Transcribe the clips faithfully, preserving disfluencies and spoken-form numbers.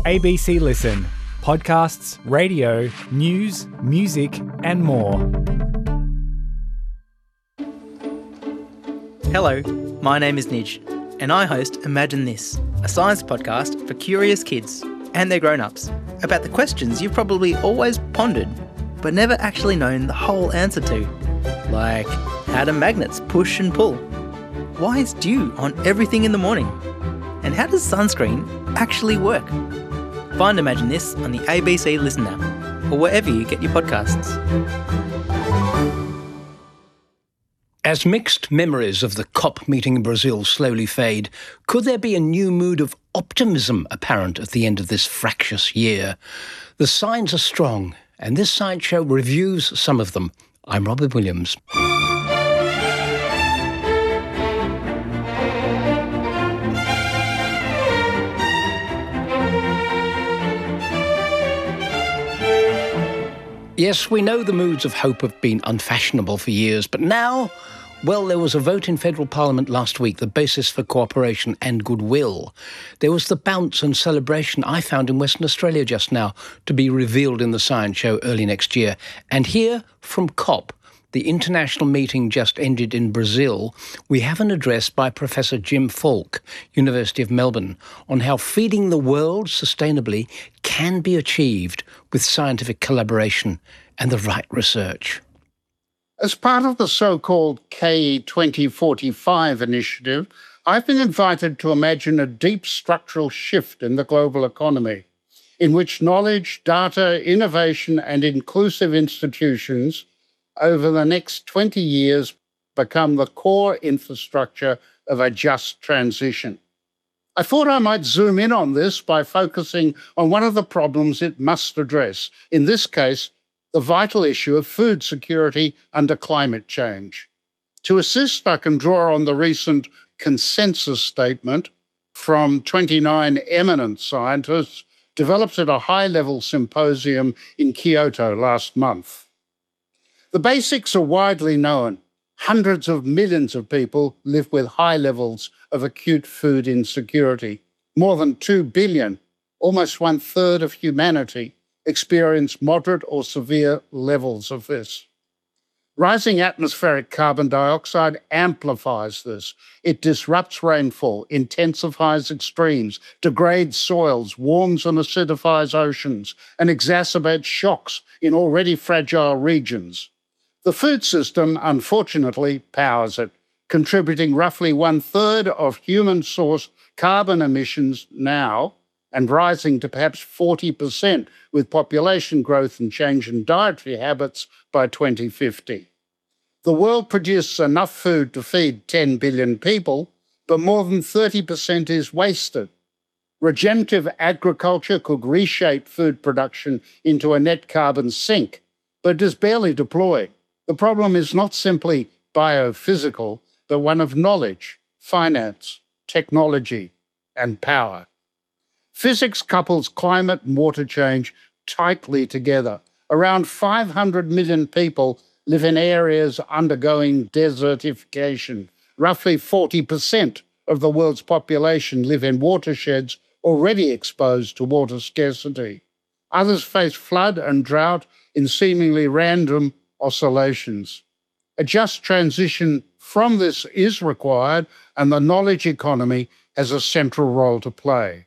A B C Listen. Podcasts, radio, news, music and more. Hello, my name is Nij, and I host Imagine This, a science podcast for curious kids and their grown-ups about the questions you've probably always pondered but never actually known the whole answer to. Like, how do magnets push and pull? Why is dew on everything in the morning? And how does sunscreen actually work? Find Imagine This on the A B C Listen app or wherever you get your podcasts. As mixed memories of the COP meeting in Brazil slowly fade, could there be a new mood of optimism apparent at the end of this fractious year? The signs are strong, and this science show reviews some of them. I'm Robin Williams. Yes, we know the moods of hope have been unfashionable for years, but now, well, there was a vote in federal parliament last week, the basis for cooperation and goodwill. There was the bounce and celebration I found in Western Australia just now, to be revealed in the science show early next year. And here from COP, the international meeting just ended in Brazil, we have an address by Professor Jim Falk, University of Melbourne, on how feeding the world sustainably can be achieved with scientific collaboration and the right research. As part of the so-called K twenty forty-five initiative, I've been invited to imagine a deep structural shift in the global economy, in which knowledge, data, innovation and inclusive institutions over the next twenty years become the core infrastructure of a just transition. I thought I might zoom in on this by focusing on one of the problems it must address, in this case, the vital issue of food security under climate change. To assist, I can draw on the recent consensus statement from twenty-nine eminent scientists developed at a high-level symposium in Kyoto last month. The basics are widely known. Hundreds of millions of people live with high levels of acute food insecurity. More than two billion, almost one-third of humanity, experience moderate or severe levels of this. Rising atmospheric carbon dioxide amplifies this. It disrupts rainfall, intensifies extremes, degrades soils, warms and acidifies oceans, and exacerbates shocks in already fragile regions. The food system, unfortunately, powers it, contributing roughly one-third of human-sourced carbon emissions now and rising to perhaps forty percent with population growth and change in dietary habits by twenty fifty. The world produces enough food to feed ten billion people, but more than thirty percent is wasted. Regenerative agriculture could reshape food production into a net carbon sink, but it is barely deployed. The problem is not simply biophysical, but one of knowledge, finance, technology, and power. Physics couples climate and water change tightly together. Around five hundred million people live in areas undergoing desertification. Roughly forty percent of the world's population live in watersheds already exposed to water scarcity. Others face flood and drought in seemingly random oscillations. A just transition from this is required, and the knowledge economy has a central role to play.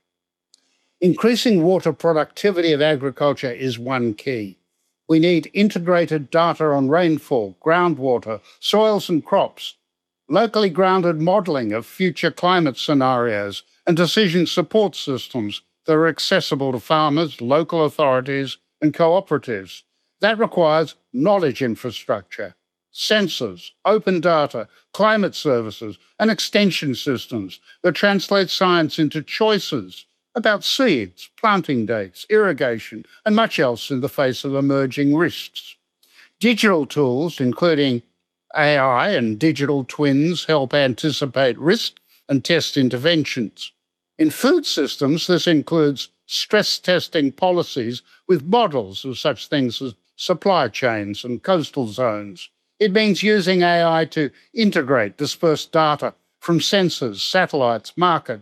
Increasing water productivity of agriculture is one key. We need integrated data on rainfall, groundwater, soils and crops, locally grounded modelling of future climate scenarios, and decision support systems that are accessible to farmers, local authorities and cooperatives. That requires knowledge infrastructure, sensors, open data, climate services, and extension systems that translate science into choices about seeds, planting dates, irrigation, and much else in the face of emerging risks. Digital tools, including A I and digital twins, help anticipate risk and test interventions. In food systems, this includes stress testing policies with models of such things as supply chains and coastal zones. It means using A I to integrate dispersed data from sensors, satellites, markets,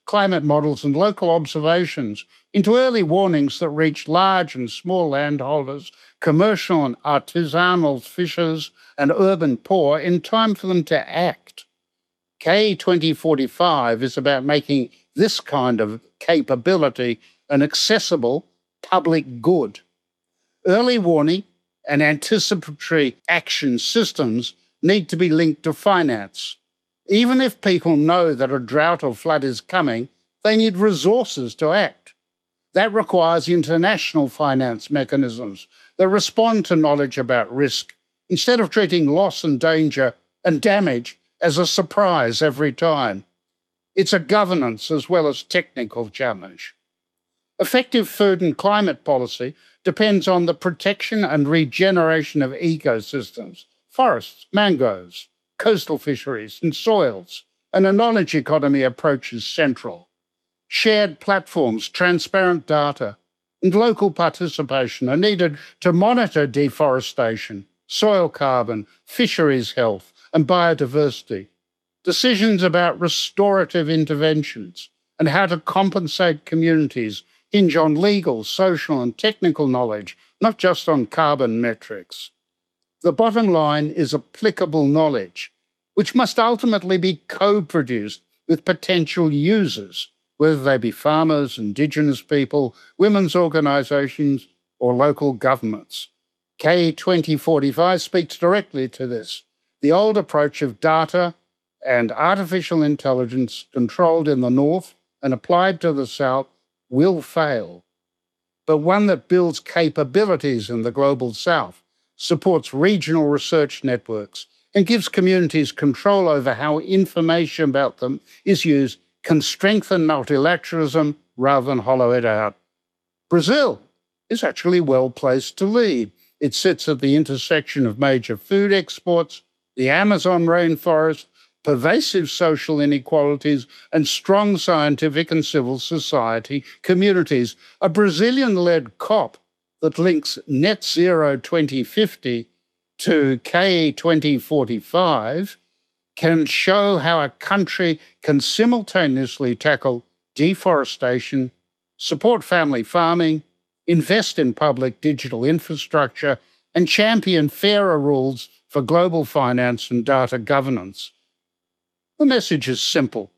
climate models and local observations into early warnings that reach large and small landholders, commercial and artisanal fishers, and urban poor in time for them to act. K E twenty forty-five is about making this kind of capability an accessible public good. Early warning and anticipatory action systems need to be linked to finance. Even if people know that a drought or flood is coming, they need resources to act. That requires international finance mechanisms that respond to knowledge about risk, instead of treating loss and danger and damage as a surprise every time. It's a governance as well as technical challenge. Effective food and climate policy depends on the protection and regeneration of ecosystems, forests, mangroves, coastal fisheries and soils, and a knowledge economy approach is central. Shared platforms, transparent data, and local participation are needed to monitor deforestation, soil carbon, fisheries health, and biodiversity. Decisions about restorative interventions and how to compensate communities hinge on legal, social, and technical knowledge, not just on carbon metrics. The bottom line is applicable knowledge, which must ultimately be co-produced with potential users, whether they be farmers, Indigenous people, women's organisations, or local governments. K E twenty forty-five speaks directly to this. The old approach of data and artificial intelligence controlled in the north and applied to the south will fail. But one that builds capabilities in the global south, supports regional research networks, and gives communities control over how information about them is used can strengthen multilateralism rather than hollow it out. Brazil is actually well placed to lead. It sits at the intersection of major food exports, the Amazon rainforest, pervasive social inequalities, and strong scientific and civil society communities. A Brazilian-led COP that links Net Zero twenty fifty to K E twenty forty-five can show how a country can simultaneously tackle deforestation, support family farming, invest in public digital infrastructure, and champion fairer rules for global finance and data governance. The message is simple.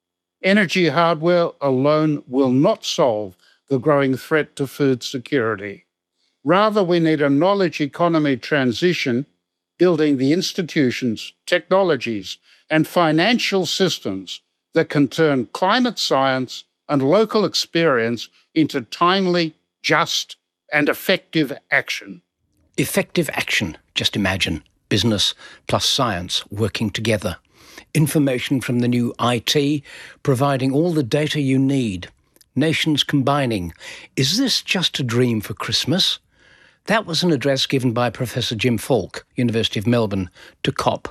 Energy hardware alone will not solve the growing threat to food security. Rather, we need a knowledge economy transition, building the institutions, technologies, and financial systems that can turn climate science and local experience into timely, just, and effective action. Effective action, just imagine. Business plus science working together. Information from the new I T, providing all the data you need. Nations combining. Is this just a dream for Christmas? That was an address given by Professor Jim Falk, University of Melbourne, to COP.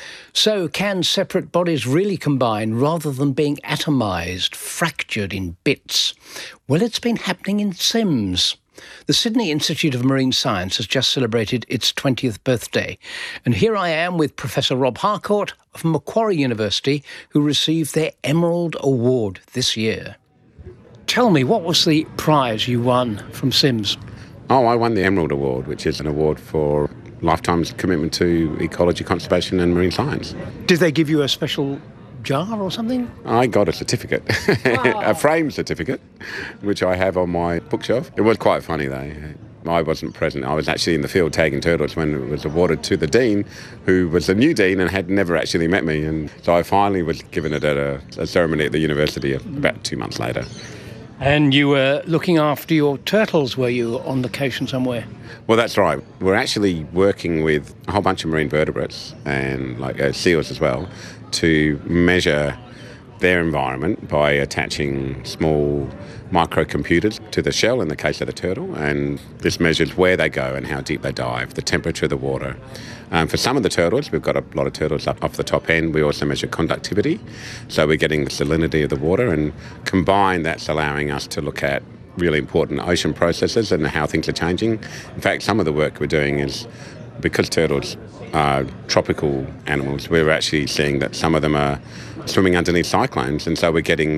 So can separate bodies really combine rather than being atomised, fractured in bits? Well, it's been happening in SIMS. The Sydney Institute of Marine Science has just celebrated its twentieth birthday. And here I am with Professor Rob Harcourt of Macquarie University, who received their Emerald Award this year. Tell me, what was the prize you won from SIMS? Oh, I won the Emerald Award, which is an award for lifetime's commitment to ecology, conservation and marine science. Did they give you a special jar or something? I got a certificate, wow. A framed certificate, which I have on my bookshelf. It was quite funny though. I wasn't present. I was actually in the field tagging turtles when it was awarded to the dean, who was the new dean and had never actually met me. And so I finally was given it at a, a ceremony at the university about two months later. And you were looking after your turtles, were you, on location somewhere? Well, that's right. We're actually working with a whole bunch of marine vertebrates and like uh, seals as well to measure their environment by attaching small microcomputers to the shell in the case of the turtle, and this measures where they go and how deep they dive, the temperature of the water. Um, for some of the turtles, we've got a lot of turtles up off the top end. We also measure conductivity, so we're getting the salinity of the water, and combined that's allowing us to look at really important ocean processes and how things are changing. In fact, some of the work we're doing is, because turtles are tropical animals, we're actually seeing that some of them are swimming underneath cyclones, and so we're getting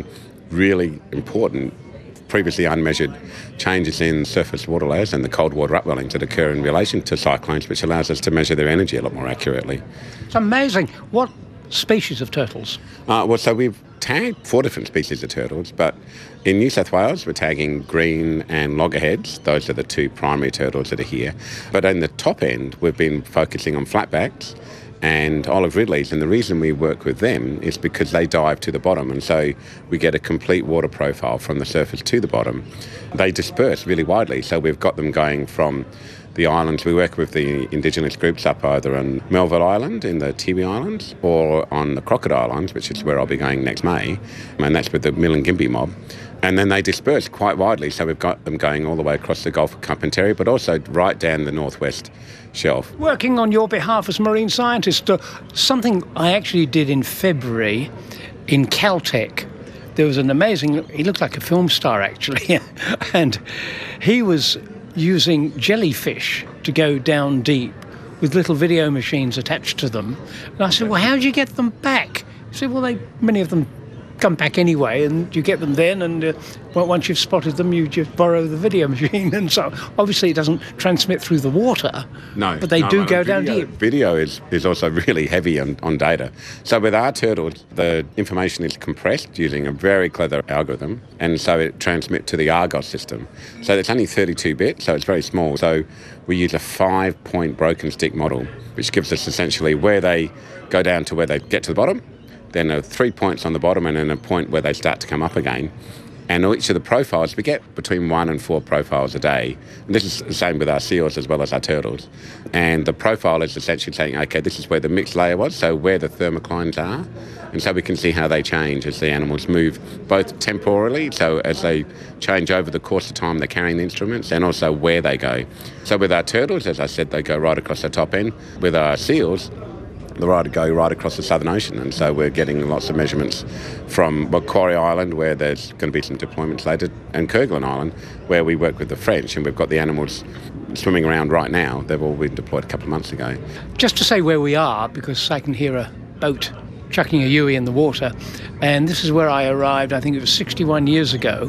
really important, previously unmeasured changes in surface water layers and the cold water upwellings that occur in relation to cyclones, which allows us to measure their energy a lot more accurately. It's amazing. What species of turtles? Uh, well, so we've tagged four different species of turtles, but in New South Wales we're tagging green and loggerheads. Those are the two primary turtles that are here. But in the top end we've been focusing on flatbacks and olive ridleys, and the reason we work with them is because they dive to the bottom, and so we get a complete water profile from the surface to the bottom. They disperse really widely, so we've got them going from the islands. We work with the Indigenous groups up either on Melville Island in the Tiwi Islands or on the Crocodile Islands, which is where I'll be going next May, and that's with the Milingimbi mob. And then they disperse quite widely, so we've got them going all the way across the Gulf of Carpentaria, but also right down the northwest shelf. Working on your behalf as marine scientist, uh, something I actually did in February in Caltech. There was an amazing, he looked like a film star actually, and he was using jellyfish to go down deep with little video machines attached to them. And I said, well, how did you get them back? He said, well, they, many of them come back anyway, and you get them then, and uh, once you've spotted them, you just borrow the video machine. And so obviously it doesn't transmit through the water, no, but they no, do no, go video, down deep. Video is, is also really heavy on, on data. So with our turtles, the information is compressed using a very clever algorithm, and so it transmits to the Argos system. So it's only thirty-two bit, so it's very small. So we use a five-point broken stick model, which gives us essentially where they go down to where they get to the bottom, then there are three points on the bottom, and then a point where they start to come up again. And each of the profiles, we get between one and four profiles a day. And this is the same with our seals as well as our turtles. And the profile is essentially saying, okay, this is where the mixed layer was, so where the thermoclines are. And so we can see how they change as the animals move, both temporally, so as they change over the course of time they're carrying the instruments, and also where they go. So with our turtles, as I said, they go right across the top end. With our seals, the right to go right across the Southern Ocean, and so we're getting lots of measurements from Macquarie Island, where there's going to be some deployments later, and Kerguelen Island, where we work with the French, and we've got the animals swimming around right now. They've all been deployed a couple of months ago. Just to say where we are, because I can hear a boat chucking a Yui in the water, and this is where I arrived, I think it was sixty-one years ago.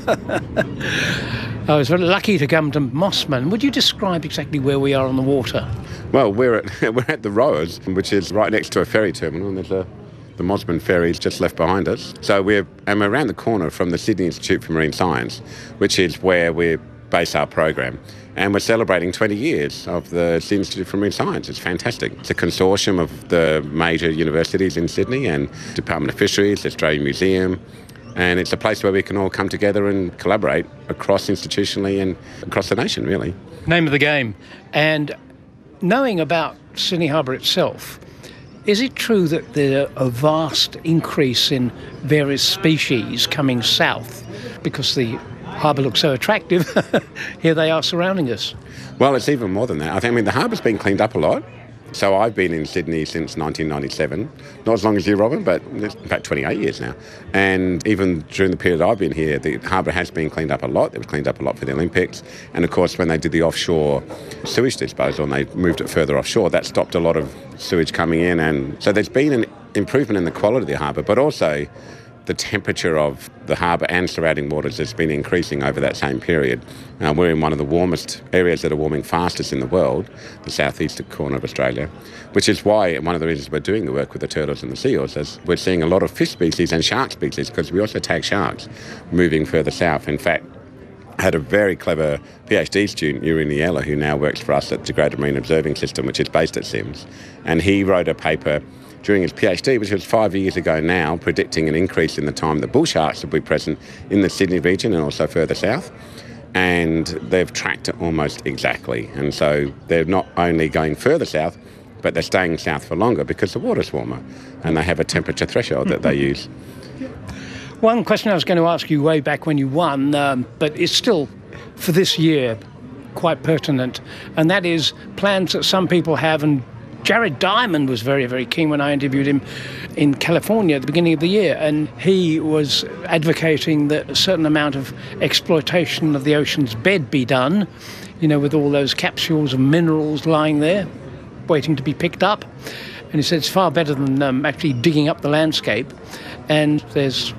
I was very lucky to come to Mossman. Would you describe exactly where we are on the water? Well, we're at we're at the Rowers, which is right next to a ferry terminal, and there's a, the Mossman ferry's just left behind us. So we're and we're around the corner from the Sydney Institute for Marine Science, which is where we base our program. And we're celebrating twenty years of the Sydney Institute for Marine Science. It's fantastic. It's a consortium of the major universities in Sydney and Department of Fisheries, the Australian Museum, and it's a place where we can all come together and collaborate across institutionally and across the nation, really. Name of the game. And knowing about Sydney Harbour itself, is it true that there's a vast increase in various species coming south because the harbour looks so attractive? Here they are surrounding us. Well, it's even more than that. I think, I mean, the harbour's been cleaned up a lot. So I've been in Sydney since nineteen ninety-seven, not as long as you, Robin, but in fact twenty-eight years now. And even during the period I've been here, the harbour has been cleaned up a lot. It was cleaned up a lot for the Olympics. And of course, when they did the offshore sewage disposal and they moved it further offshore, that stopped a lot of sewage coming in. And so there's been an improvement in the quality of the harbour, but also the temperature of the harbour and surrounding waters has been increasing over that same period. Uh, we're in one of the warmest areas that are warming fastest in the world, the southeastern corner of Australia, which is why one of the reasons we're doing the work with the turtles and the seals is we're seeing a lot of fish species and shark species, because we also tag sharks moving further south. In fact, I had a very clever PhD student, Yuri Niela, who now works for us at the Greater Marine Observing System, which is based at SIMS, and he wrote a paper during his PhD, which was five years ago now, predicting an increase in the time that bull sharks will be present in the Sydney region and also further south. And they've tracked it almost exactly. And so they're not only going further south, but they're staying south for longer because the water's warmer and they have a temperature threshold that they use. One question I was going to ask you way back when you won, um, but it's still, for this year, quite pertinent, and that is plans that some people have, and Jared Diamond was very, very keen when I interviewed him in California at the beginning of the year, and he was advocating that a certain amount of exploitation of the ocean's bed be done, you know, with all those capsules of minerals lying there, waiting to be picked up. And he said it's far better than um, actually digging up the landscape. And there's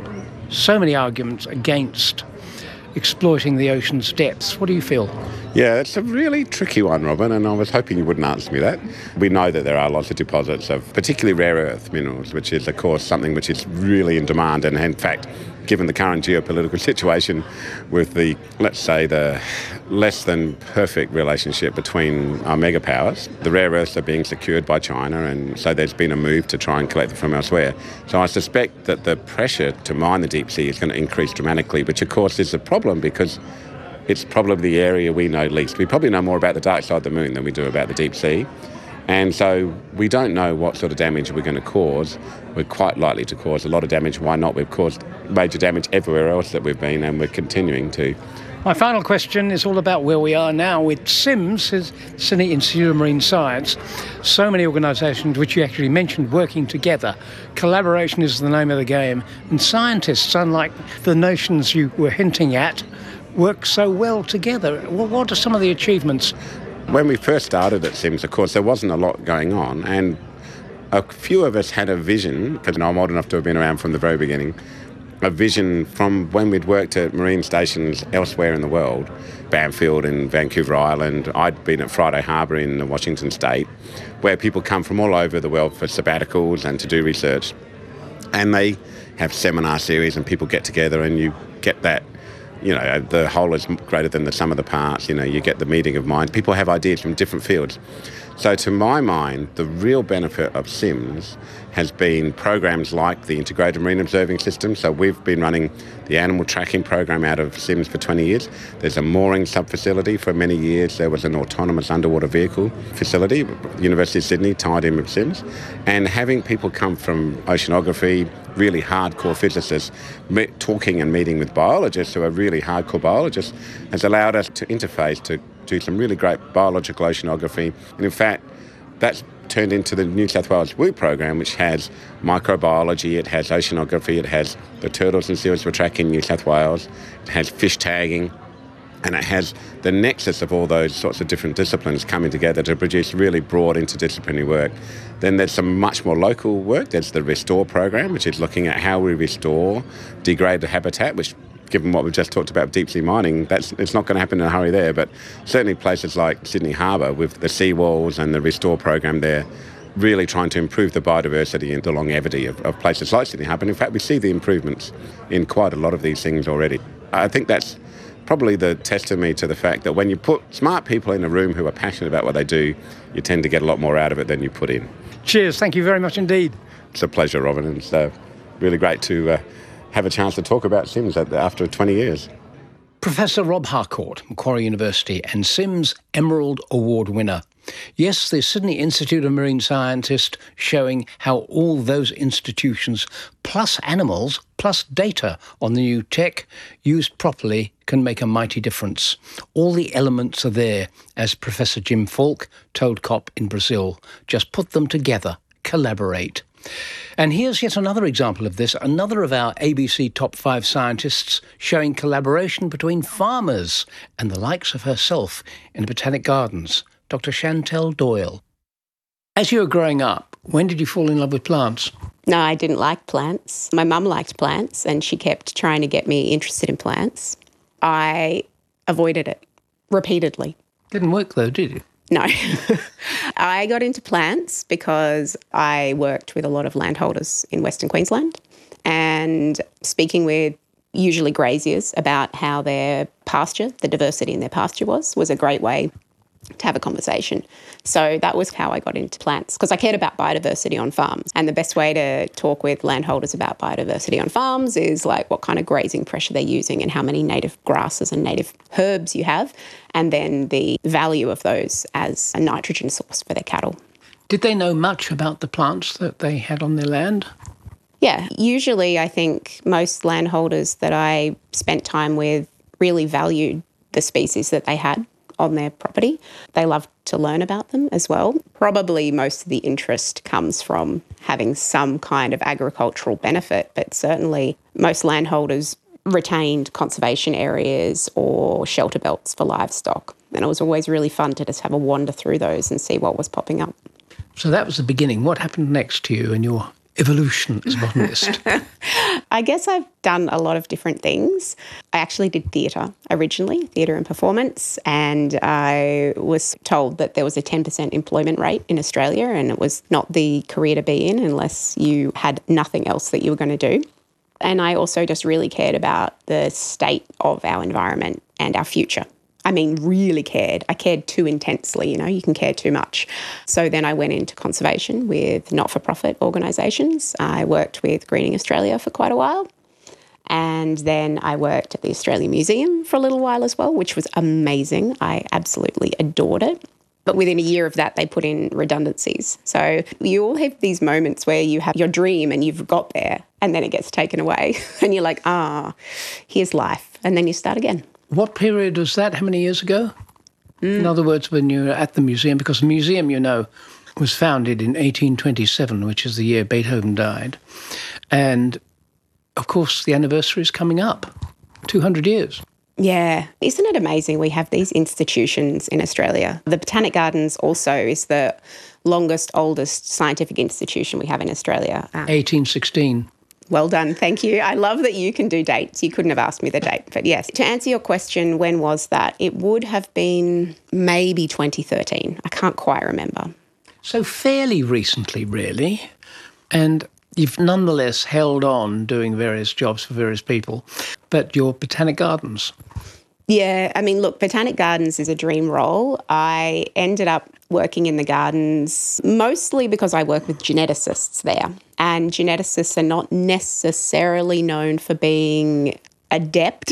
so many arguments against exploiting the ocean's depths. What do you feel? Yeah, it's a really tricky one, Robin, and I was hoping you wouldn't answer me that. We know that there are lots of deposits of particularly rare earth minerals, which is, of course, something which is really in demand. And in fact, given the current geopolitical situation with the, let's say, the less than perfect relationship between our mega powers, the rare earths are being secured by China, and so there's been a move to try and collect them from elsewhere. So I suspect that the pressure to mine the deep sea is going to increase dramatically, which of course is a problem because it's probably the area we know least. We probably know more about the dark side of the moon than we do about the deep sea. And so we don't know what sort of damage we're going to cause. We're quite likely to cause a lot of damage. Why not? We've caused major damage everywhere else that we've been, and we're continuing to. My final question is all about where we are now with SIMS, Sydney Institute of Marine Science. So many organisations, which you actually mentioned, working together. Collaboration is the name of the game. And scientists, unlike the notions you were hinting at, work so well together. Well, what are some of the achievements? When we first started at SIMS, of course, there wasn't a lot going on, and a few of us had a vision, because I'm old enough to have been around from the very beginning, a vision from when we'd worked at marine stations elsewhere in the world, Bamfield and Vancouver Island. I'd been at Friday Harbour in Washington State, where people come from all over the world for sabbaticals and to do research. And they have seminar series and people get together and you get that, you know, the whole is greater than the sum of the parts. You know, you get the meeting of minds. People have ideas from different fields. So to my mind, the real benefit of SIMS has been programs like the Integrated Marine Observing System. So we've been running the animal tracking program out of SIMS for twenty years. There's a mooring sub-facility for many years. There was an autonomous underwater vehicle facility, University of Sydney, tied in with SIMS. And having people come from oceanography, really hardcore physicists, met, talking and meeting with biologists who are really hardcore biologists, has allowed us to interface to do some really great biological oceanography. And in fact, that's turned into the New South Wales W O O program, which has microbiology, it has oceanography, it has the turtles and seals we're tracking in New South Wales, it has fish tagging, and it has the nexus of all those sorts of different disciplines coming together to produce really broad interdisciplinary work. Then there's some much more local work. There's the Restore program, which is looking at how we restore degraded habitat, which, given what we've just talked about deep sea mining, that's it's not going to happen in a hurry there. But certainly places like Sydney Harbour with the seawalls and the Restore program there, really trying to improve the biodiversity and the longevity of, of places like Sydney Harbour. And in fact, we see the improvements in quite a lot of these things already. I think that's probably the testimony to the fact that when you put smart people in a room who are passionate about what they do, you tend to get a lot more out of it than you put in. Cheers. Thank you very much indeed. It's a pleasure, Robin. And it's uh, really great to uh, have a chance to talk about SIMS after twenty years. Professor Rob Harcourt, Macquarie University, and SIMS Emerald Award winner. Yes, the Sydney Institute of Marine Scientists showing how all those institutions, plus animals, plus data on the new tech, used properly, can make a mighty difference. All the elements are there, as Professor Jim Falk told COP in Brazil. Just put them together, collaborate. And here's yet another example of this, another of our A B C Top five scientists showing collaboration between farmers and the likes of herself in Botanic Gardens, Doctor Chantel Doyle. As you were growing up, when did you fall in love with plants? No, I didn't like plants. My mum liked plants and she kept trying to get me interested in plants. I avoided it repeatedly. Didn't work though, did you? No. I got into plants because I worked with a lot of landholders in Western Queensland and speaking with usually graziers about how their pasture, the diversity in their pasture was, was a great way to have a conversation. So that was how I got into plants, because I cared about biodiversity on farms. And the best way to talk with landholders about biodiversity on farms is like what kind of grazing pressure they're using and how many native grasses and native herbs you have, and then the value of those as a nitrogen source for their cattle. Did they know much about the plants that they had on their land? Yeah, usually I think most landholders that I spent time with really valued the species that they had on their property. They love to learn about them as well. Probably most of the interest comes from having some kind of agricultural benefit, but certainly most landholders retained conservation areas or shelter belts for livestock. And it was always really fun to just have a wander through those and see what was popping up. So that was the beginning. What happened next to you in your evolution as a botanist? I guess I've done a lot of different things. I actually did theatre originally, theatre and performance, and I was told that there was a ten percent employment rate in Australia and it was not the career to be in unless you had nothing else that you were going to do. And I also just really cared about the state of our environment and our future. I mean, really cared. I cared too intensely, you know, you can care too much. So then I went into conservation with not-for-profit organisations. I worked with Greening Australia for quite a while. And then I worked at the Australian Museum for a little while as well, which was amazing. I absolutely adored it. But within a year of that, they put in redundancies. So you all have these moments where you have your dream and you've got there and then it gets taken away and you're like, ah, here's life. And then you start again. What period was that? How many years ago? Mm. In other words, when you were at the museum, because the museum, you know, was founded in eighteen twenty-seven, which is the year Beethoven died. And, of course, the anniversary is coming up, two hundred years. Yeah. Isn't it amazing we have these institutions in Australia? The Botanic Gardens also is the longest, oldest scientific institution we have in Australia. Um, eighteen sixteen. Well done, thank you. I love that you can do dates. You couldn't have asked me the date. But yes, to answer your question, when was that? It would have been maybe twenty thirteen. I can't quite remember. So fairly recently, really. And you've nonetheless held on doing various jobs for various people. But your Botanic Gardens... Yeah, I mean, look, Botanic Gardens is a dream role. I ended up working in the gardens mostly because I work with geneticists there. And geneticists are not necessarily known for being adept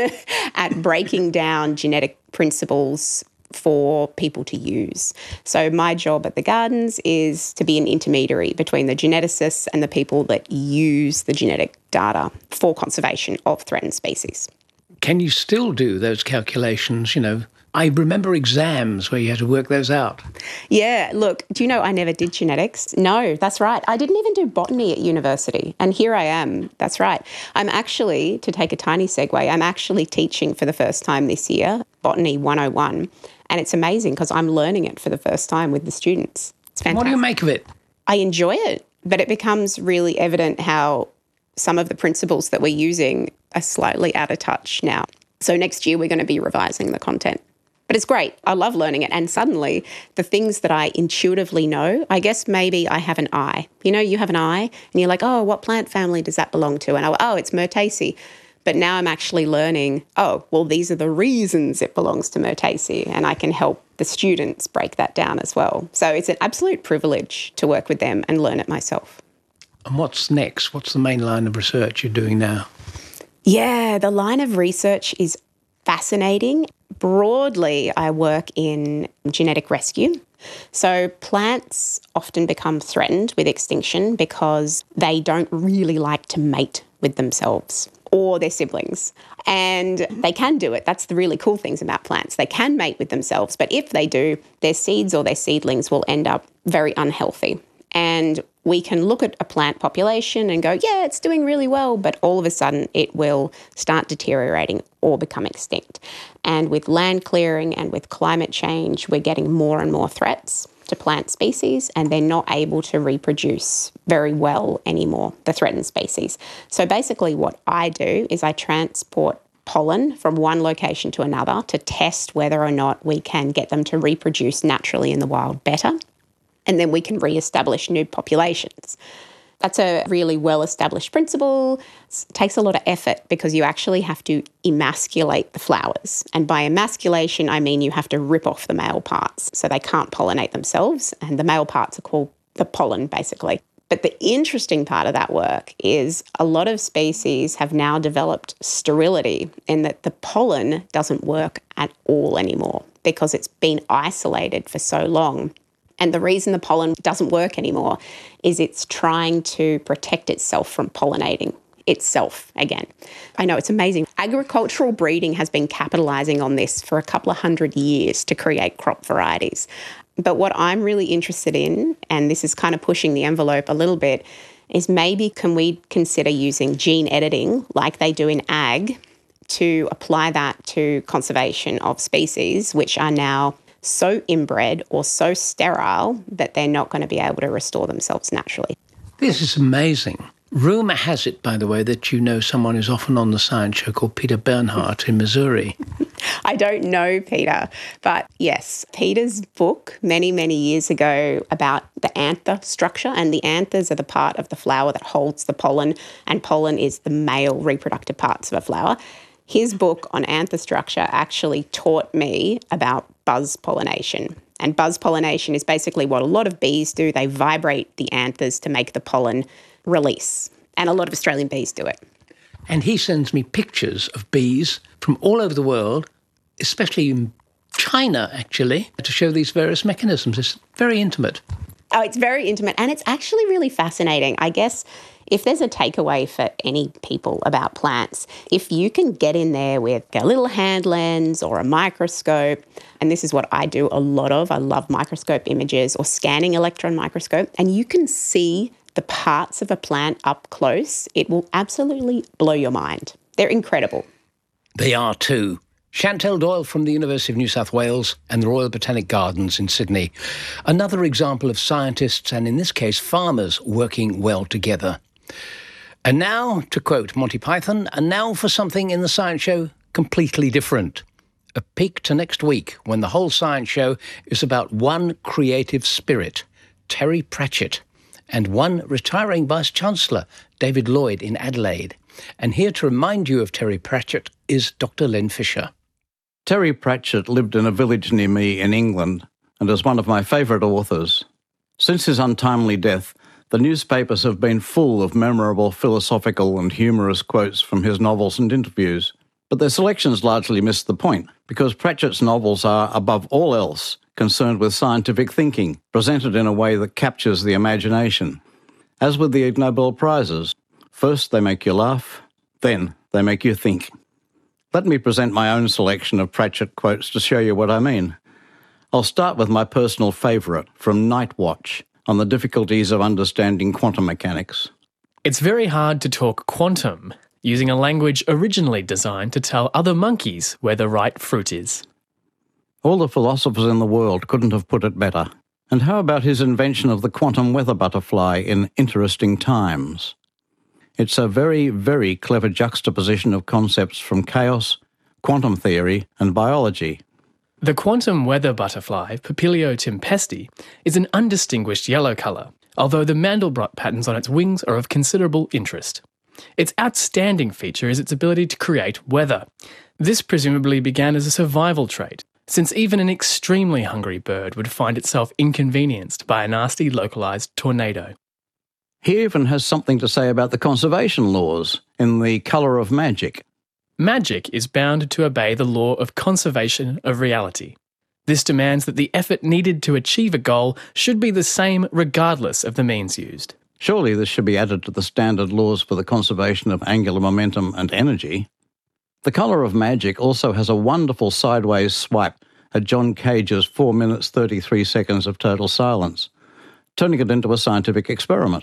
at breaking down genetic principles for people to use. So my job at the gardens is to be an intermediary between the geneticists and the people that use the genetic data for conservation of threatened species. Can you still do those calculations? You know, I remember exams where you had to work those out. Yeah, look, do you know I never did genetics? No, that's right. I didn't even do botany at university. And here I am. That's right. I'm actually, to take a tiny segue, I'm actually teaching for the first time this year, Botany one oh one. And it's amazing because I'm learning it for the first time with the students. It's fantastic. What do you make of it? I enjoy it, but it becomes really evident how some of the principles that we're using are slightly out of touch now. So next year we're going to be revising the content. But it's great. I love learning it. And suddenly the things that I intuitively know, I guess maybe I have an eye. You know, you have an eye and you're like, oh, what plant family does that belong to? And I, oh, it's Myrtaceae. But now I'm actually learning, oh, well, these are the reasons it belongs to Myrtaceae. And I can help the students break that down as well. So it's an absolute privilege to work with them and learn it myself. And what's next? What's the main line of research you're doing now? Yeah, the line of research is fascinating. Broadly, I work in genetic rescue. So plants often become threatened with extinction because they don't really like to mate with themselves or their siblings. And they can do it. That's the really cool things about plants. They can mate with themselves, but if they do, their seeds or their seedlings will end up very unhealthy. And we can look at a plant population and go, yeah, it's doing really well, but all of a sudden it will start deteriorating or become extinct. And with land clearing and with climate change, we're getting more and more threats to plant species and they're not able to reproduce very well anymore, the threatened species. So basically what I do is I transport pollen from one location to another to test whether or not we can get them to reproduce naturally in the wild better. And then we can re-establish new populations. That's a really well-established principle. It takes a lot of effort because you actually have to emasculate the flowers. And by emasculation, I mean you have to rip off the male parts so they can't pollinate themselves. And the male parts are called the pollen, basically. But the interesting part of that work is a lot of species have now developed sterility in that the pollen doesn't work at all anymore because it's been isolated for so long. And the reason the pollen doesn't work anymore is it's trying to protect itself from pollinating itself again. I know, it's amazing. Agricultural breeding has been capitalising on this for a couple of hundred years to create crop varieties. But what I'm really interested in, and this is kind of pushing the envelope a little bit, is maybe can we consider using gene editing like they do in ag to apply that to conservation of species which are now so inbred or so sterile that they're not going to be able to restore themselves naturally. This is amazing. Rumour has it, by the way, that you know someone who's often on the science show called Peter Bernhardt in Missouri. I don't know Peter, but yes, Peter's book many, many years ago about the anther structure, and the anthers are the part of the flower that holds the pollen, and pollen is the male reproductive parts of a flower. His book on anther structure actually taught me about buzz pollination. And buzz pollination is basically what a lot of bees do. They vibrate the anthers to make the pollen release. And a lot of Australian bees do it. And he sends me pictures of bees from all over the world, especially in China, actually, to show these various mechanisms. It's very intimate. Oh, it's very intimate. And it's actually really fascinating. I guess if there's a takeaway for any people about plants, if you can get in there with a little hand lens or a microscope, and this is what I do a lot of, I love microscope images or scanning electron microscope, and you can see the parts of a plant up close, it will absolutely blow your mind. They're incredible. They are too. Chantel Doyle from the University of New South Wales and the Royal Botanic Gardens in Sydney. Another example of scientists, and in this case farmers, working well together. And now, to quote Monty Python, and now for something in the science show completely different. A peek to next week when the whole science show is about one creative spirit, Terry Pratchett, and one retiring Vice-Chancellor, David Lloyd in Adelaide. And here to remind you of Terry Pratchett is Doctor Len Fisher. Terry Pratchett lived in a village near me in England and is one of my favourite authors. Since his untimely death, the newspapers have been full of memorable philosophical and humorous quotes from his novels and interviews. But their selections largely miss the point, because Pratchett's novels are, above all else, concerned with scientific thinking, presented in a way that captures the imagination. As with the Ig Nobel Prizes, first they make you laugh, then they make you think. Let me present my own selection of Pratchett quotes to show you what I mean. I'll start with my personal favourite from Night Watch on the difficulties of understanding quantum mechanics. It's very hard to talk quantum using a language originally designed to tell other monkeys where the right fruit is. All the philosophers in the world couldn't have put it better. And how about his invention of the quantum weather butterfly in Interesting Times? It's a very, very clever juxtaposition of concepts from chaos, quantum theory, and biology. The quantum weather butterfly, Papilio tempesti, is an undistinguished yellow colour, although the Mandelbrot patterns on its wings are of considerable interest. Its outstanding feature is its ability to create weather. This presumably began as a survival trait, since even an extremely hungry bird would find itself inconvenienced by a nasty localised tornado. He even has something to say about the conservation laws in The Colour of Magic. Magic is bound to obey the law of conservation of reality. This demands that the effort needed to achieve a goal should be the same regardless of the means used. Surely this should be added to the standard laws for the conservation of angular momentum and energy. The Colour of Magic also has a wonderful sideways swipe at John Cage's four minutes thirty-three seconds of total silence, turning it into a scientific experiment.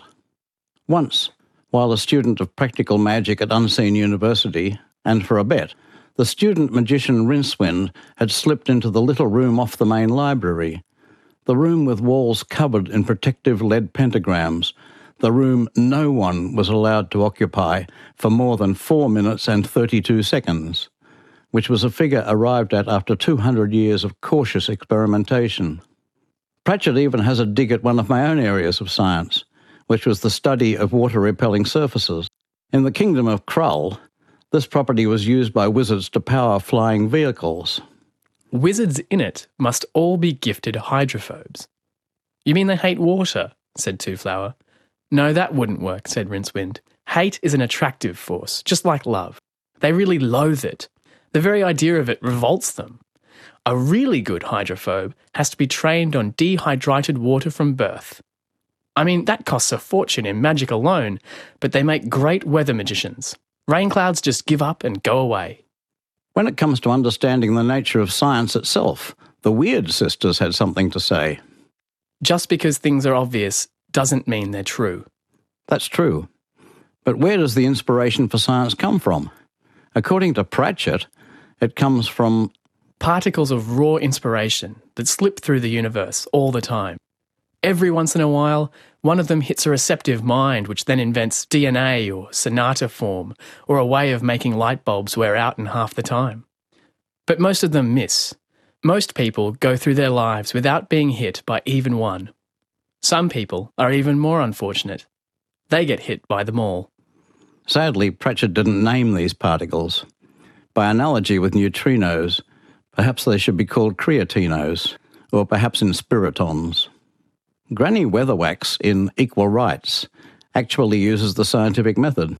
Once, while a student of practical magic at Unseen University, and for a bet, the student magician Rincewind had slipped into the little room off the main library, the room with walls covered in protective lead pentagrams, the room no one was allowed to occupy for more than four minutes and thirty-two seconds, which was a figure arrived at after two hundred years of cautious experimentation. Pratchett even has a dig at one of my own areas of science, which was the study of water-repelling surfaces. In the kingdom of Krull, this property was used by wizards to power flying vehicles. Wizards in it must all be gifted hydrophobes. You mean they hate water? Said Two-Flower. No, that wouldn't work, said Rincewind. Hate is an attractive force, just like love. They really loathe it. The very idea of it revolts them. A really good hydrophobe has to be trained on dehydrated water from birth. I mean, that costs a fortune in magic alone, but they make great weather magicians. Rain clouds just give up and go away. When it comes to understanding the nature of science itself, the Weird Sisters had something to say. Just because things are obvious doesn't mean they're true. That's true. But where does the inspiration for science come from? According to Pratchett, it comes from particles of raw inspiration that slip through the universe all the time. Every once in a while, one of them hits a receptive mind which then invents D N A or sonata form or a way of making light bulbs wear out in half the time. But most of them miss. Most people go through their lives without being hit by even one. Some people are even more unfortunate. They get hit by them all. Sadly, Pratchett didn't name these particles. By analogy with neutrinos, perhaps they should be called creatinos, or perhaps inspiritons. Granny Weatherwax in Equal Rights actually uses the scientific method.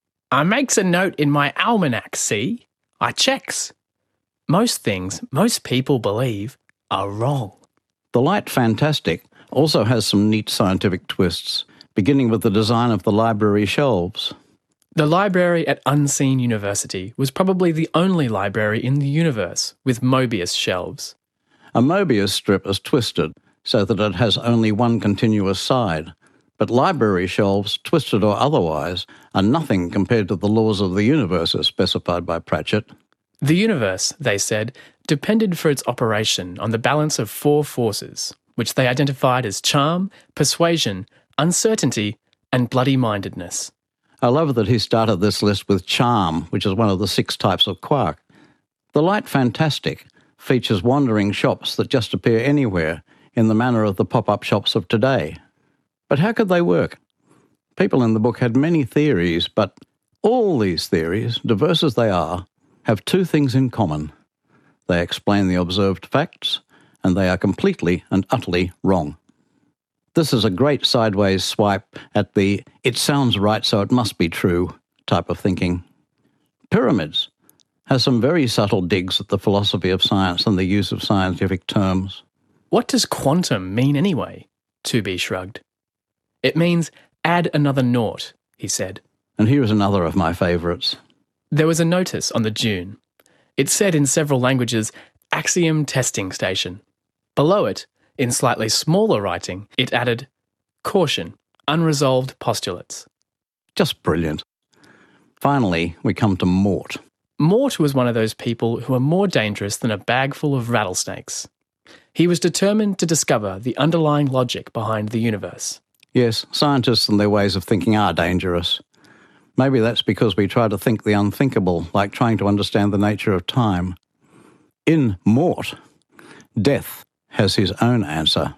I makes a note in my almanac, see? I checks. Most things most people believe are wrong. The Light Fantastic also has some neat scientific twists, beginning with the design of the library shelves. The library at Unseen University was probably the only library in the universe with Mobius shelves. A Mobius strip is twisted so that it has only one continuous side, but library shelves, twisted or otherwise, are nothing compared to the laws of the universe as specified by Pratchett. The universe, they said, depended for its operation on the balance of four forces, which they identified as charm, persuasion, uncertainty, and bloody-mindedness. I love that he started this list with charm, which is one of the six types of quark. The Light Fantastic features wandering shops that just appear anywhere in the manner of the pop-up shops of today. But how could they work? People in the book had many theories, but all these theories, diverse as they are, have two things in common. They explain the observed facts, and they are completely and utterly wrong. This is a great sideways swipe at the "it sounds right so it must be true" type of thinking. Pyramids has some very subtle digs at the philosophy of science and the use of scientific terms. What does quantum mean anyway? To be shrugged. It means add another naught, he said. And here is another of my favourites. There was a notice on the dune. It said in several languages, Axiom Testing Station. Below it, in slightly smaller writing, it added, Caution, unresolved postulates. Just brilliant. Finally, we come to Mort. Mort was one of those people who are more dangerous than a bag full of rattlesnakes. He was determined to discover the underlying logic behind the universe. Yes, scientists and their ways of thinking are dangerous. Maybe that's because we try to think the unthinkable, like trying to understand the nature of time. In Mort, Death has his own answer.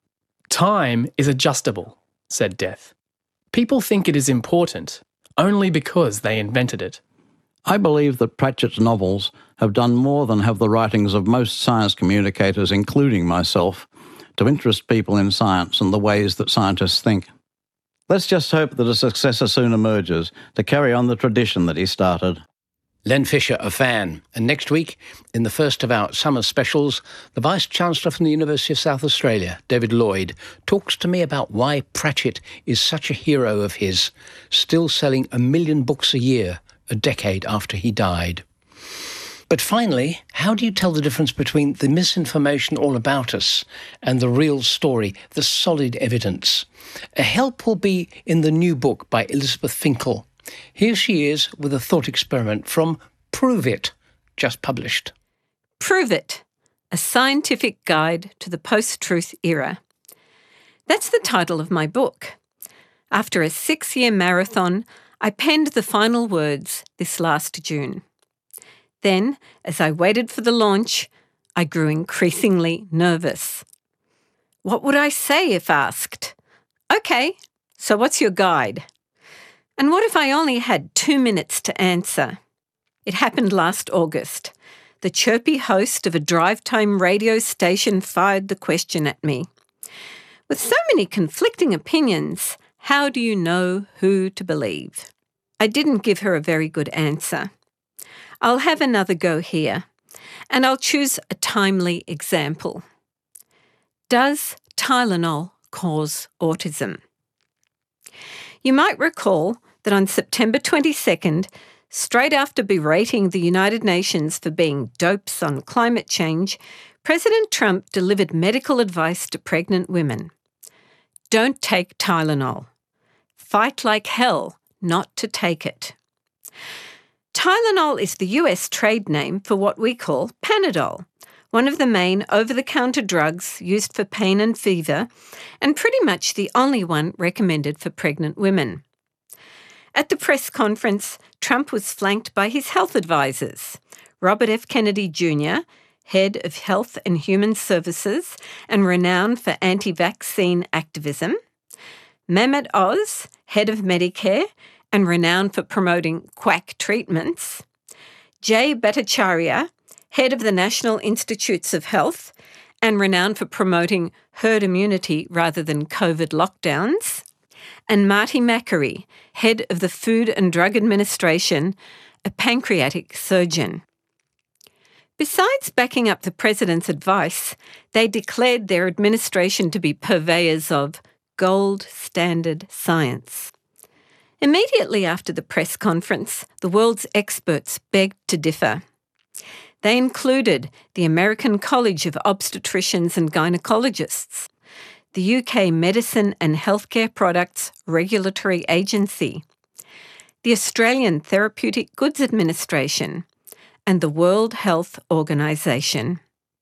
Time is adjustable, said Death. People think it is important only because they invented it. I believe that Pratchett's novels have done more than have the writings of most science communicators, including myself, to interest people in science and the ways that scientists think. Let's just hope that a successor soon emerges to carry on the tradition that he started. Len Fisher, a fan. And next week, in the first of our summer specials, the Vice-Chancellor from the University of South Australia, David Lloyd, talks to me about why Pratchett is such a hero of his, still selling a million books a year, a decade after he died. But finally, how do you tell the difference between the misinformation all about us and the real story, the solid evidence? A help will be in the new book by Elizabeth Finkel. Here she is with a thought experiment from Prove It, just published. Prove It, a scientific guide to the post-truth era. That's the title of my book. After a six-year marathon, I penned the final words this last June. Then, as I waited for the launch, I grew increasingly nervous. What would I say if asked? Okay, so what's your guide? And what if I only had two minutes to answer? It happened last August. The chirpy host of a drive-time radio station fired the question at me. With so many conflicting opinions, how do you know who to believe? I didn't give her a very good answer. I'll have another go here, and I'll choose a timely example. Does Tylenol cause autism? You might recall that on September twenty-second, straight after berating the United Nations for being dopes on climate change, President Trump delivered medical advice to pregnant women. Don't take Tylenol. Fight like hell not to take it. Tylenol is the U S trade name for what we call Panadol, one of the main over-the-counter drugs used for pain and fever, and pretty much the only one recommended for pregnant women. At the press conference, Trump was flanked by his health advisors, Robert F. Kennedy Junior, Head of Health and Human Services and renowned for anti-vaccine activism, Mehmet Oz, Head of Medicare and renowned for promoting quack treatments, Jay Bhattacharya, Head of the National Institutes of Health and renowned for promoting herd immunity rather than COVID lockdowns, and Marty Makary, Head of the Food and Drug Administration, a pancreatic surgeon. Besides backing up the president's advice, they declared their administration to be purveyors of gold standard science. Immediately after the press conference, the world's experts begged to differ. They included the American College of Obstetricians and Gynecologists, the U K Medicine and Healthcare Products Regulatory Agency, the Australian Therapeutic Goods Administration, and the World Health Organization.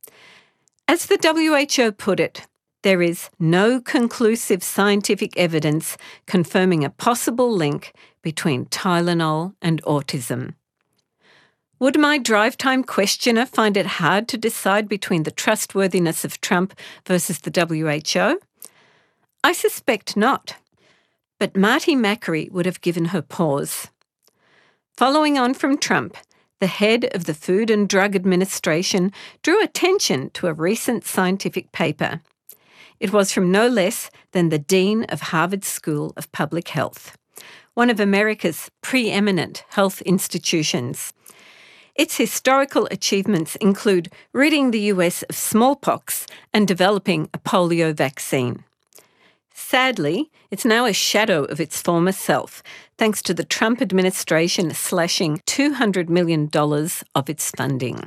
As the W H O put it, there is no conclusive scientific evidence confirming a possible link between Tylenol and autism. Would my drive time questioner find it hard to decide between the trustworthiness of Trump versus the W H O? I suspect not. But Marty Makary would have given her pause. Following on from Trump, the head of the Food and Drug Administration drew attention to a recent scientific paper. It was from no less than the Dean of Harvard School of Public Health, one of America's preeminent health institutions. Its historical achievements include ridding the U S of smallpox and developing a polio vaccine. Sadly, it's now a shadow of its former self, thanks to the Trump administration slashing two hundred million dollars of its funding.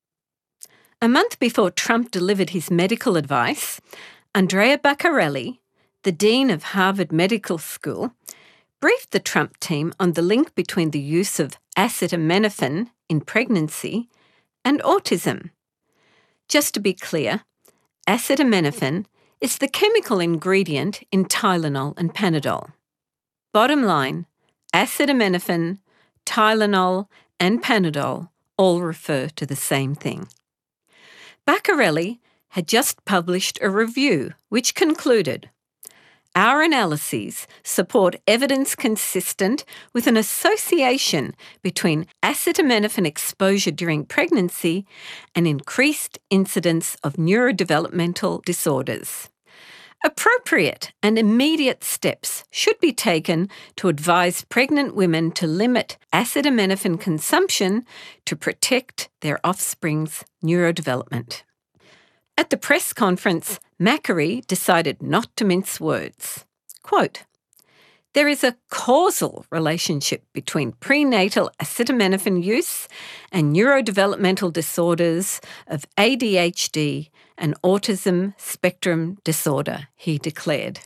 A month before Trump delivered his medical advice, Andrea Baccarelli, the dean of Harvard Medical School, briefed the Trump team on the link between the use of acetaminophen in pregnancy and autism. Just to be clear, acetaminophen is the chemical ingredient in Tylenol and Panadol. Bottom line, acetaminophen, Tylenol and Panadol all refer to the same thing. Baccarelli had just published a review which concluded, our analyses support evidence consistent with an association between acetaminophen exposure during pregnancy and increased incidence of neurodevelopmental disorders. Appropriate and immediate steps should be taken to advise pregnant women to limit acetaminophen consumption to protect their offspring's neurodevelopment. At the press conference, Makary decided not to mince words. Quote, there is a causal relationship between prenatal acetaminophen use and neurodevelopmental disorders of A D H D and autism spectrum disorder, he declared.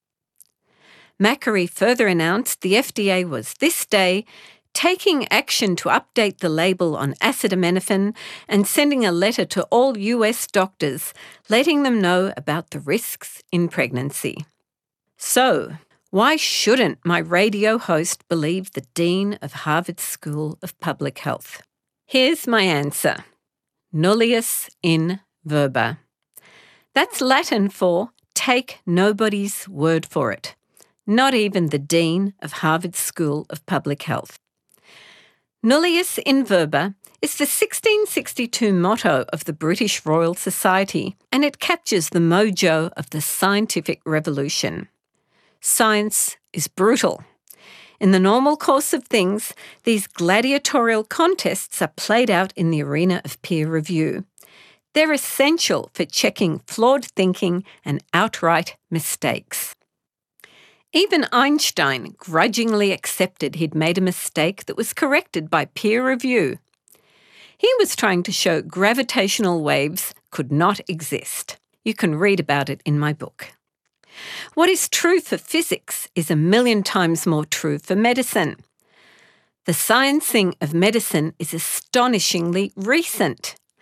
Makary further announced the F D A was this day taking action to update the label on acetaminophen and sending a letter to all U S doctors letting them know about the risks in pregnancy. So, why shouldn't my radio host believe the Dean of Harvard School of Public Health? Here's my answer. Nullius in verba. That's Latin for take nobody's word for it, not even the Dean of Harvard School of Public Health. Nullius in verba is the sixteen sixty-two motto of the British Royal Society, and it captures the mojo of the scientific revolution. Science is brutal. In the normal course of things, these gladiatorial contests are played out in the arena of peer review. They're essential for checking flawed thinking and outright mistakes. Even Einstein grudgingly accepted he'd made a mistake that was corrected by peer review. He was trying to show gravitational waves could not exist. You can read about it in my book. What is true for physics is a million times more true for medicine. The sciencing of medicine is astonishingly recent.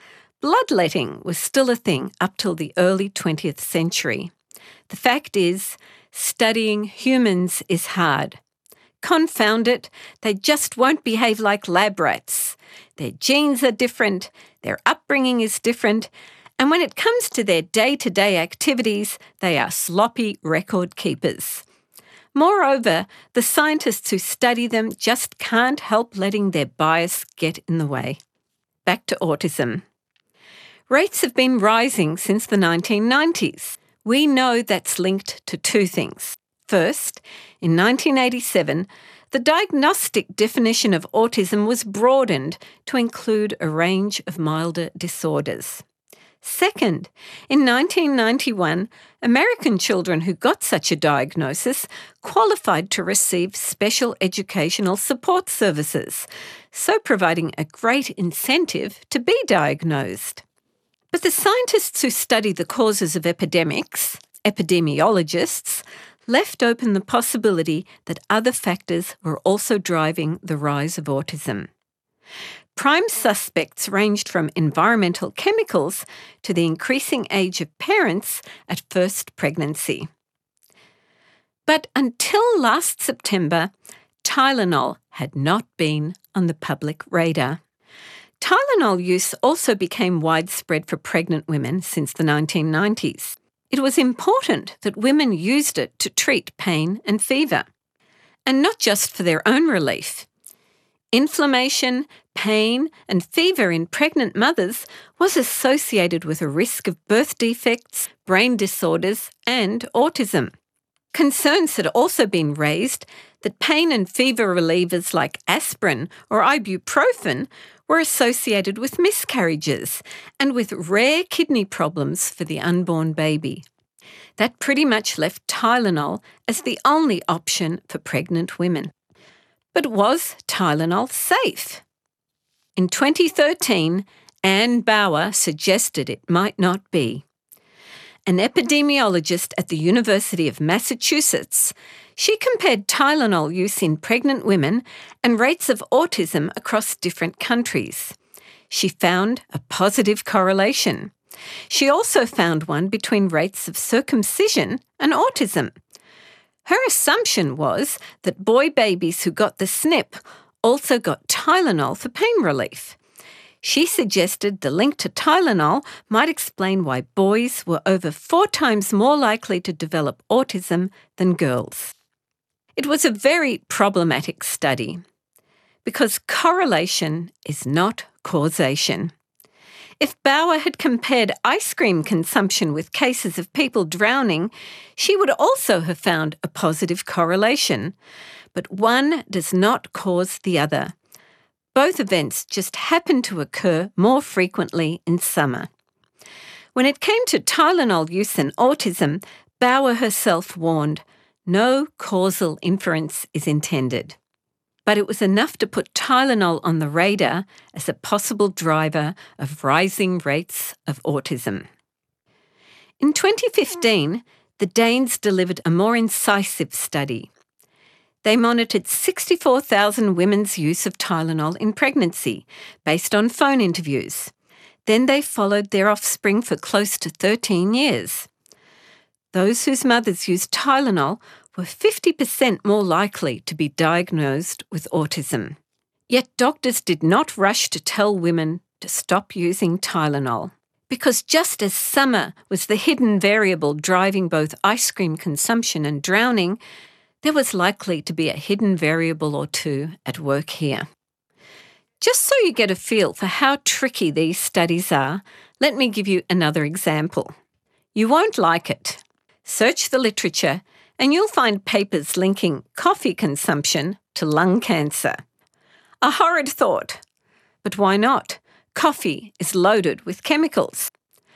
bloodletting was still a thing up till the early twentieth century. The fact is, studying humans is hard. Confound it, they just won't behave like lab rats. Their genes are different, their upbringing is different, and when it comes to their day-to-day activities, they are sloppy record keepers. Moreover, the scientists who study them just can't help letting their bias get in the way. Back to autism. Rates have been rising since the nineteen nineties. We know that's linked to two things. First, in nineteen eighty-seven, the diagnostic definition of autism was broadened to include a range of milder disorders. Second, in nineteen ninety-one, American children who got such a diagnosis qualified to receive special educational support services, so providing a great incentive to be diagnosed. But the scientists who study the causes of epidemics, epidemiologists, left open the possibility that other factors were also driving the rise of autism. Prime suspects ranged from environmental chemicals to the increasing age of parents at first pregnancy. But until last September, Tylenol had not been on the public radar. Tylenol use also became widespread for pregnant women since the nineteen nineties. It was important that women used it to treat pain and fever, and not just for their own relief. Inflammation, pain, and fever in pregnant mothers was associated with a risk of birth defects, brain disorders, and autism. Concerns had also been raised that pain and fever relievers like aspirin or ibuprofen were associated with miscarriages and with rare kidney problems for the unborn baby. That pretty much left Tylenol as the only option for pregnant women. But was Tylenol safe? In twenty thirteen, Anne Bauer suggested it might not be. An epidemiologist at the University of Massachusetts, she compared Tylenol use in pregnant women and rates of autism across different countries. She found a positive correlation. She also found one between rates of circumcision and autism. Her assumption was that boy babies who got the S N P also got Tylenol for pain relief. She suggested the link to Tylenol might explain why boys were over four times more likely to develop autism than girls. It was a very problematic study because correlation is not causation. If Bauer had compared ice cream consumption with cases of people drowning, she would also have found a positive correlation. But one does not cause the other. Both events just happen to occur more frequently in summer. When it came to Tylenol use and autism, Bauer herself warned, no causal inference is intended. But it was enough to put Tylenol on the radar as a possible driver of rising rates of autism. In twenty fifteen, the Danes delivered a more incisive study. They monitored sixty-four thousand women's use of Tylenol in pregnancy, based on phone interviews. Then they followed their offspring for close to thirteen years. Those whose mothers used Tylenol were fifty percent more likely to be diagnosed with autism. Yet doctors did not rush to tell women to stop using Tylenol, because just as summer was the hidden variable driving both ice cream consumption and drowning, there was likely to be a hidden variable or two at work here. Just so you get a feel for how tricky these studies are, let me give you another example. You won't like it. Search the literature and you'll find papers linking coffee consumption to lung cancer. A horrid thought. But why not? Coffee is loaded with chemicals.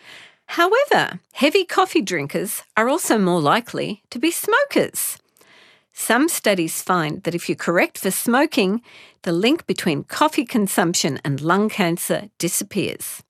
However, heavy coffee drinkers are also more likely to be smokers. Some studies find that if you correct for smoking, the link between coffee consumption and lung cancer disappears.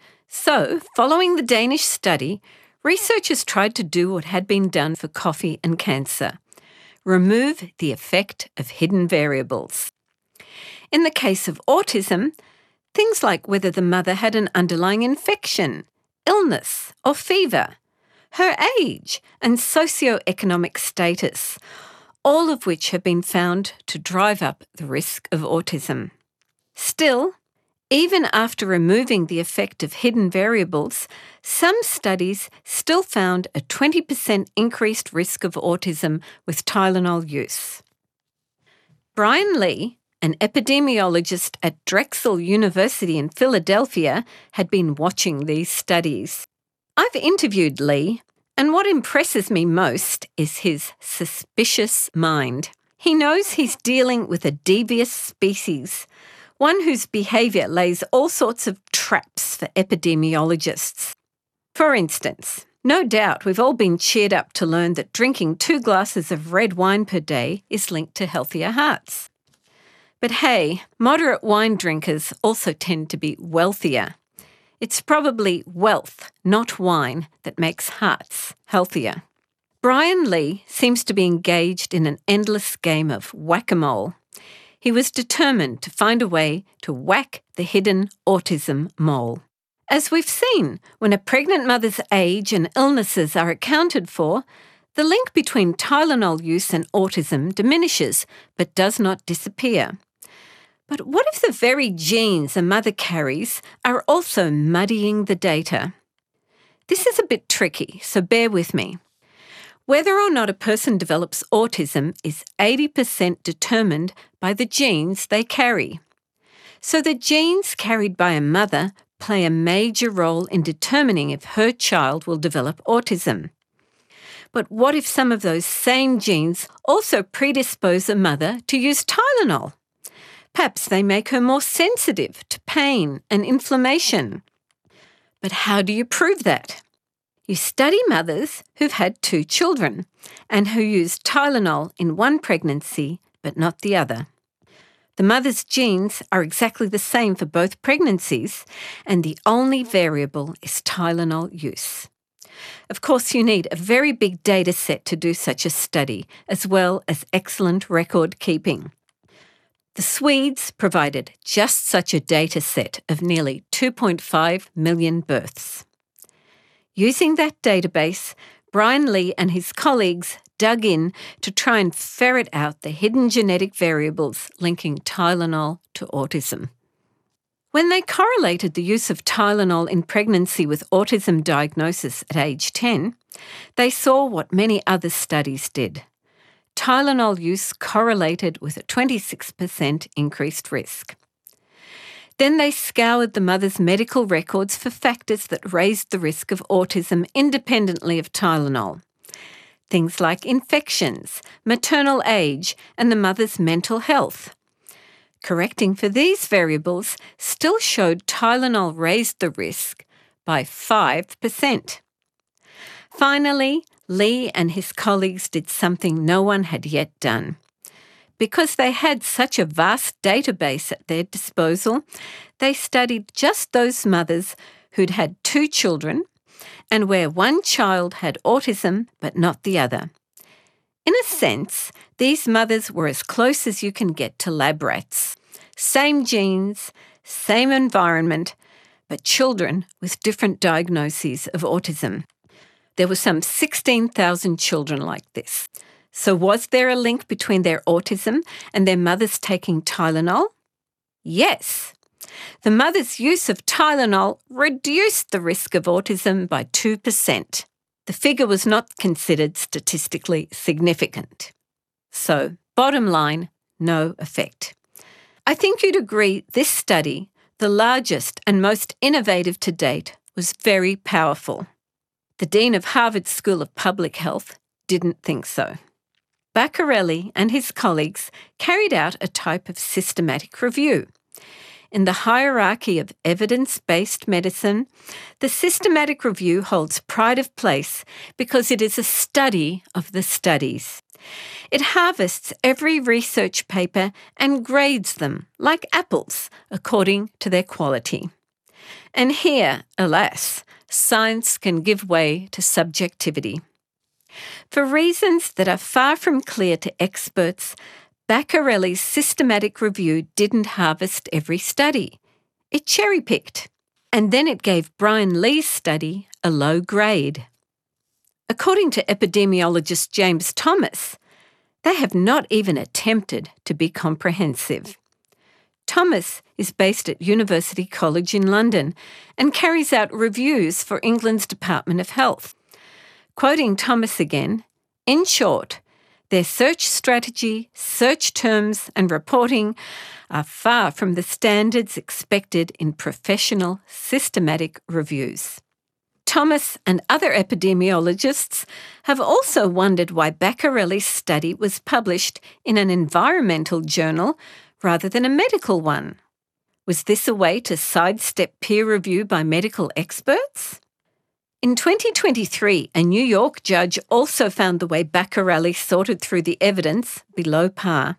So, following the Danish study, researchers tried to do what had been done for coffee and cancer: remove the effect of hidden variables. In the case of autism, Things like whether the mother had an underlying infection, illness, or fever, her age, and socioeconomic status, all of which have been found to drive up the risk of autism. Still, even after removing the effect of hidden variables, some studies still found a twenty percent increased risk of autism with Tylenol use. Brian Lee, an epidemiologist at Drexel University in Philadelphia, had been watching these studies. I've interviewed Lee, and what impresses me most is his suspicious mind. He knows he's dealing with a devious species, one whose behaviour lays all sorts of traps for epidemiologists. For instance, no doubt we've all been cheered up to learn that drinking two glasses of red wine per day is linked to healthier hearts. But hey, moderate wine drinkers also tend to be wealthier. It's probably wealth, not wine, that makes hearts healthier. Brian Lee seems to be engaged in an endless game of whack-a-mole. He was determined to find a way to whack the hidden autism mole. As we've seen, when a pregnant mother's age and illnesses are accounted for, the link between Tylenol use and autism diminishes but does not disappear. But what if the very genes a mother carries are also muddying the data? This is a bit tricky, so bear with me. Whether or not a person develops autism is eighty percent determined by the genes they carry. So the genes carried by a mother play a major role in determining if her child will develop autism. But what if some of those same genes also predispose a mother to use Tylenol? Perhaps they make her more sensitive to pain and inflammation. But how do you prove that? You study mothers who've had two children and who used Tylenol in one pregnancy but not the other. The mother's genes are exactly the same for both pregnancies, and the only variable is Tylenol use. Of course, you need a very big data set to do such a study, as well as excellent record keeping. The Swedes provided just such a data set of nearly two point five million births. Using that database, Brian Lee and his colleagues dug in to try and ferret out the hidden genetic variables linking Tylenol to autism. When they correlated the use of Tylenol in pregnancy with autism diagnosis at age ten, they saw what many other studies did. Tylenol use correlated with a twenty-six percent increased risk. Then they scoured the mother's medical records for factors that raised the risk of autism independently of Tylenol. Things like infections, maternal age, and the mother's mental health. Correcting for these variables still showed Tylenol raised the risk by five percent. Finally, Lee and his colleagues did something no one had yet done. Because they had such a vast database at their disposal, they studied just those mothers who'd had two children and where one child had autism but not the other. In a sense, these mothers were as close as you can get to lab rats. Same genes, same environment, but children with different diagnoses of autism. There were some sixteen thousand children like this. So was there a link between their autism and their mothers taking Tylenol? Yes. The mother's use of Tylenol reduced the risk of autism by two percent. The figure was not considered statistically significant. So, bottom line, no effect. I think you'd agree this study, the largest and most innovative to date, was very powerful. The Dean of Harvard School of Public Health didn't think so. Beccarelli and his colleagues carried out a type of systematic review. In the hierarchy of evidence-based medicine, the systematic review holds pride of place because it is a study of the studies. It harvests every research paper and grades them, like apples, according to their quality. And here, alas, science can give way to subjectivity. For reasons that are far from clear to experts, Beccarelli's systematic review didn't harvest every study. It cherry-picked, and then it gave Brian Lee's study a low grade. According to epidemiologist James Thomas, they have not even attempted to be comprehensive. Thomas is based at University College in London and carries out reviews for England's Department of Health. Quoting Thomas again, in short, their search strategy, search terms and reporting are far from the standards expected in professional, systematic reviews. Thomas and other epidemiologists have also wondered why Beccarelli's study was published in an environmental journal rather than a medical one. Was this a way to sidestep peer review by medical experts? In twenty twenty-three, a New York judge also found the way Beccarelli sorted through the evidence below par.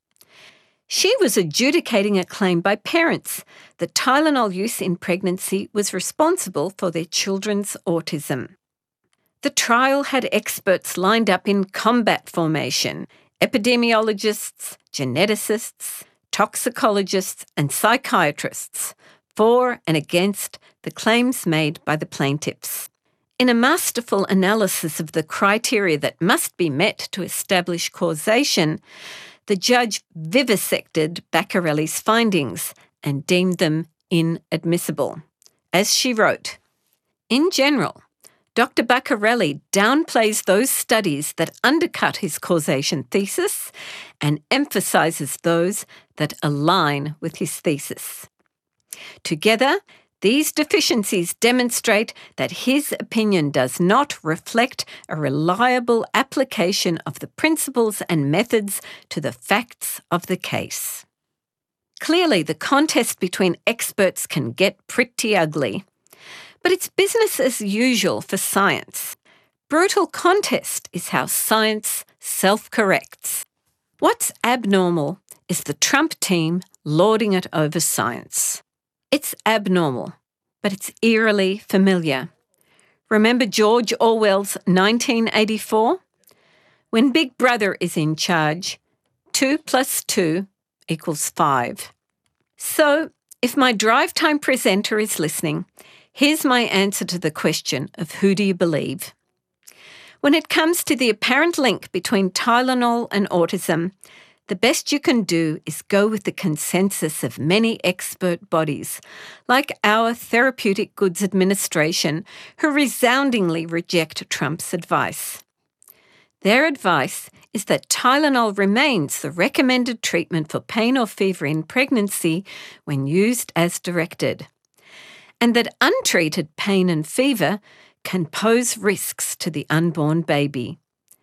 She was adjudicating a claim by parents that Tylenol use in pregnancy was responsible for their children's autism. The trial had experts lined up in combat formation: epidemiologists, geneticists, toxicologists and psychiatrists, for and against the claims made by the plaintiffs. In a masterful analysis of the criteria that must be met to establish causation, the judge vivisected Beccarelli's findings and deemed them inadmissible. As she wrote, in general, Doctor Beccarelli downplays those studies that undercut his causation thesis and emphasises those that align with his thesis. Together, these deficiencies demonstrate that his opinion does not reflect a reliable application of the principles and methods to the facts of the case. Clearly, the contest between experts can get pretty ugly, but it's business as usual for science. Brutal contest is how science self-corrects. What's abnormal is the Trump team lording it over science. It's abnormal, but it's eerily familiar. Remember George Orwell's nineteen eighty-four? When Big Brother is in charge, two plus two equals five. So, if my drive time presenter is listening, here's my answer to the question of who do you believe? When it comes to the apparent link between Tylenol and autism, the best you can do is go with the consensus of many expert bodies, like our Therapeutic Goods Administration, who resoundingly reject Trump's advice. Their advice is that Tylenol remains the recommended treatment for pain or fever in pregnancy when used as directed, and that untreated pain and fever can pose risks to the unborn baby.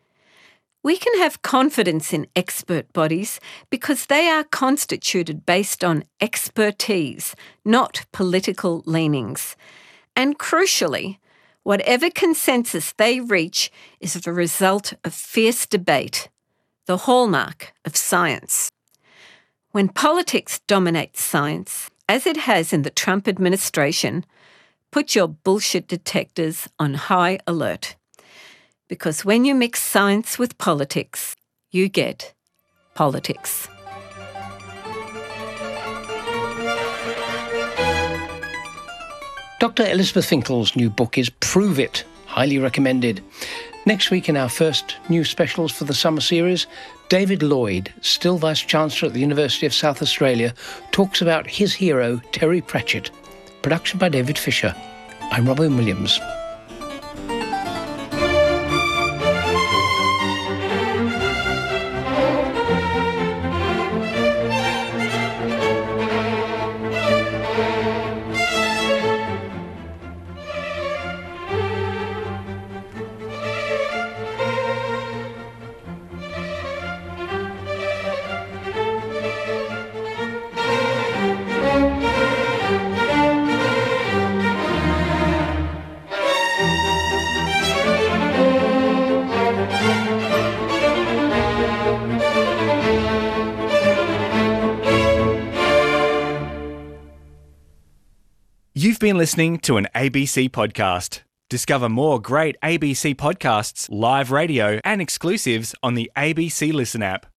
We can have confidence in expert bodies because they are constituted based on expertise, not political leanings. And crucially, whatever consensus they reach is the result of fierce debate, the hallmark of science. When politics dominates science, as it has in the Trump administration, put your bullshit detectors on high alert. Because when you mix science with politics, you get politics. Doctor Elizabeth Finkel's new book is Prove It, highly recommended. Next week in our first new specials for the summer series, David Lloyd, still Vice-Chancellor at the University of South Australia, talks about his hero, Terry Pratchett. Production by David Fisher. I'm Robin Williams. You've been listening to an A B C podcast. Discover more great A B C podcasts, live radio, and exclusives on the A B C Listen app.